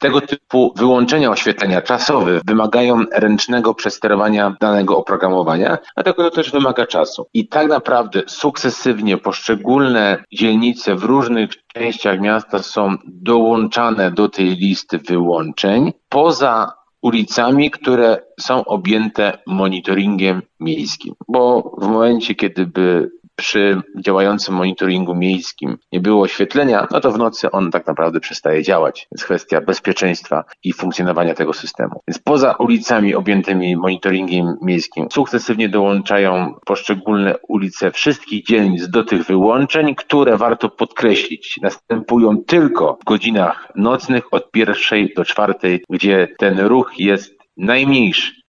Tego typu wyłączenia oświetlenia czasowe wymagają ręcznego przesterowania danego oprogramowania, dlatego to też wymaga czasu. I tak naprawdę sukcesywnie poszczególne dzielnice w różnych częściach miasta są dołączane do tej listy wyłączeń, poza ulicami, które są objęte monitoringiem miejskim. Bo w momencie, kiedy przy działającym monitoringu miejskim nie było oświetlenia, no to w nocy on tak naprawdę przestaje działać. Jest kwestia bezpieczeństwa i funkcjonowania tego systemu. Więc poza ulicami objętymi monitoringiem miejskim sukcesywnie dołączają poszczególne ulice wszystkich dzielnic do tych wyłączeń, które warto podkreślić, następują tylko w godzinach nocnych od 1 do 4, gdzie ten ruch jest najmniejszy.